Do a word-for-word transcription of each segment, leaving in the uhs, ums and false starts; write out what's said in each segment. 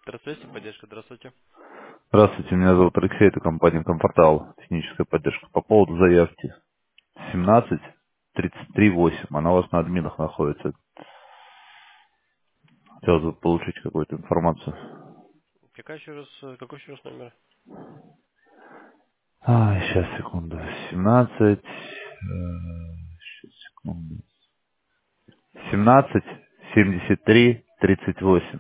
Здравствуйте, поддержка, здравствуйте. Здравствуйте, меня зовут Алексей, это компания «Комфортал», техническая поддержка. По поводу заявки семнадцать тридцать три восемь, она у вас на админах находится. Хотелось бы получить какую-то информацию. Какая еще раз, э, какой еще раз номер? А, сейчас, секунду. семнадцать, э, сейчас, секунду. семнадцать семьдесят три тридцать восемь.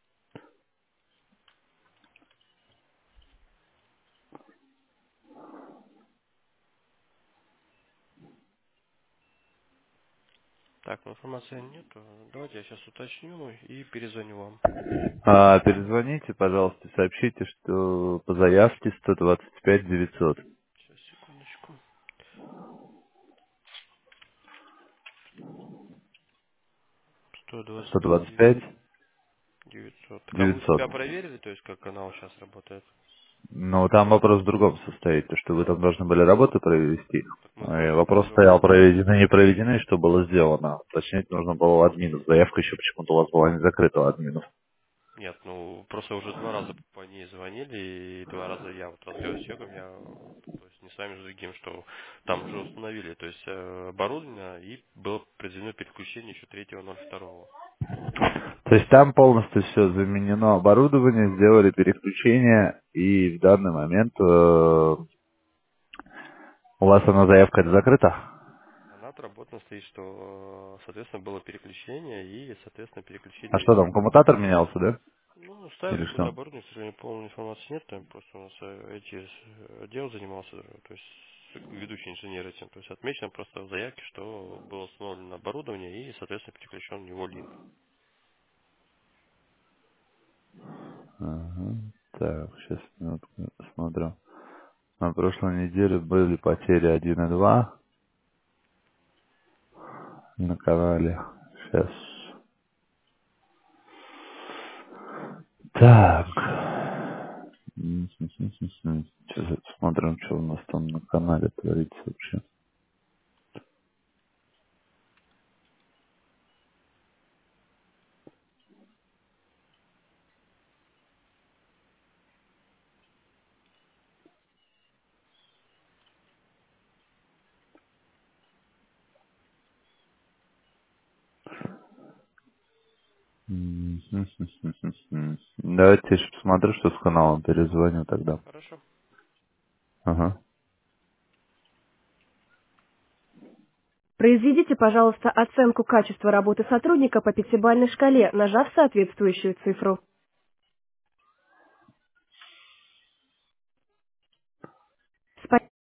Так, ну, информации нету. Давайте я сейчас уточню и перезвоню вам. А, перезвоните, пожалуйста, сообщите, что по заявке сто двадцать пять девятьсот. Сейчас, секундочку. сто сто двадцать пять двадцать пять девятьсот. Так, а вы у девятьсот. себя проверили, то есть как канал сейчас работает? Ну, там вопрос в другом состоит, то, что вы там должны были работу провести. Так мы И вроде бы вопрос уже... стоял, проведены, не проведены, и что было сделано. Уточнять нужно было у админов. Заявка еще почему-то у вас была не закрыта у админов. Нет, ну, просто уже два раза по ней звонили, и два раза я вот разговаривал с человеком, я, то есть не с вами, с другим, что там уже установили, то есть э, оборудование, и было произведено переключение еще третьего ноль второго. То есть там полностью все заменено оборудование, сделали переключение, и в данный момент э, у вас она заявка это закрыта? Она отработана стоит, что, э, соответственно, было переключение и, соответственно, А что переключили, там, коммутатор менялся, да? ну, ставили Или какое-то что? оборудование, к сожалению, полной информации нет, там просто у нас э, эти э, отдел занимался, э, то есть с- ведущий инженер этим, то есть отмечено просто в заявке, что было установлено оборудование и, соответственно, переключен в него линк. Ага. Так, сейчас минутку смотрю. На прошлой неделе были потери один и два на канале. Сейчас. Так. Сейчас посмотрим, что у нас там на канале творится вообще. Давайте я еще посмотрю, что с каналом, перезвоню тогда. Хорошо. Ага. Произведите, пожалуйста, оценку качества работы сотрудника по пятибалльной шкале, нажав соответствующую цифру.